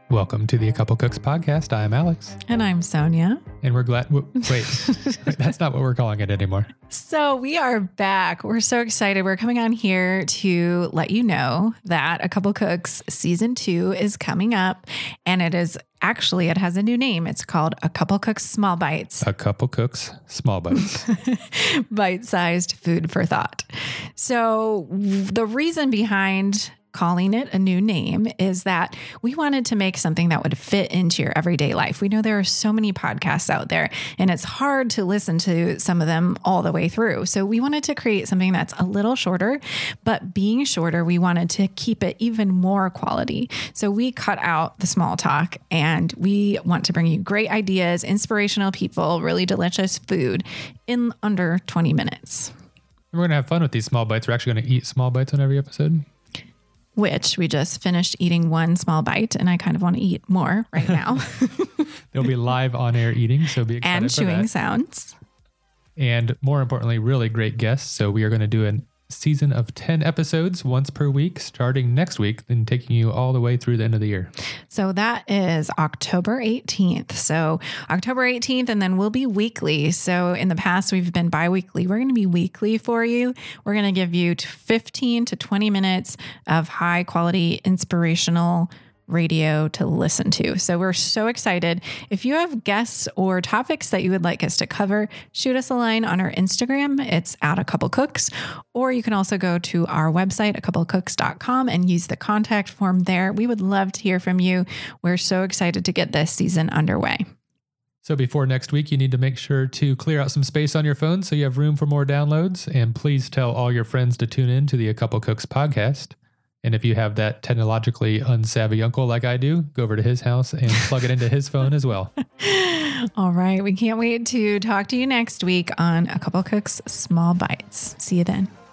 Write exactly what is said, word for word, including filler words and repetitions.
Welcome to the A Couple Cooks podcast. I am Alex. And I'm Sonia. And we're glad. W- wait, that's not what we're calling it anymore. So we are back. We're so excited. We're coming on here to let you know that A Couple Cooks season two is coming up. And it is actually, it has a new name. It's called A Couple Cooks Small Bites. A Couple Cooks Small Bites. Bite-sized food for thought. So the reason behind calling it a new name is that we wanted to make something that would fit into your everyday life. We know there are so many podcasts out there and it's hard to listen to some of them all the way through. So we wanted to create something that's a little shorter, but being shorter, we wanted to keep it even more quality. So we cut out the small talk and we want to bring you great ideas, inspirational people, really delicious food in under twenty minutes. We're going to have fun with these small bites. We're actually going to eat small bites on every episode. Which we just finished eating one small bite and I kind of want to eat more right now. There'll be live on-air eating, so be excited and for chewing that. sounds. And more importantly, really great guests. So we are going to do a season of ten episodes once per week, starting next week, then taking you all the way through the end of the year. So that is October eighteenth. So October eighteenth, and then we'll be weekly. So in the past, we've been bi-weekly. We're going to be weekly for you. We're going to give you fifteen to twenty minutes of high quality, inspirational radio to listen to. So we're so excited. If you have guests or topics that you would like us to cover, shoot us a line on our Instagram. It's at A Couple Cooks, or you can also go to our website, a couple cooks dot com, and use the contact form there. We would love to hear from you. We're so excited to get this season underway. So before next week, you need to make sure to clear out some space on your phone so you have room for more downloads. And please tell all your friends to tune in to the A Couple Cooks podcast. And if you have that technologically unsavvy uncle like I do, go over to his house and plug it into his phone as well. All right. We can't wait to talk to you next week on A Couple Cooks Small Bites. See you then.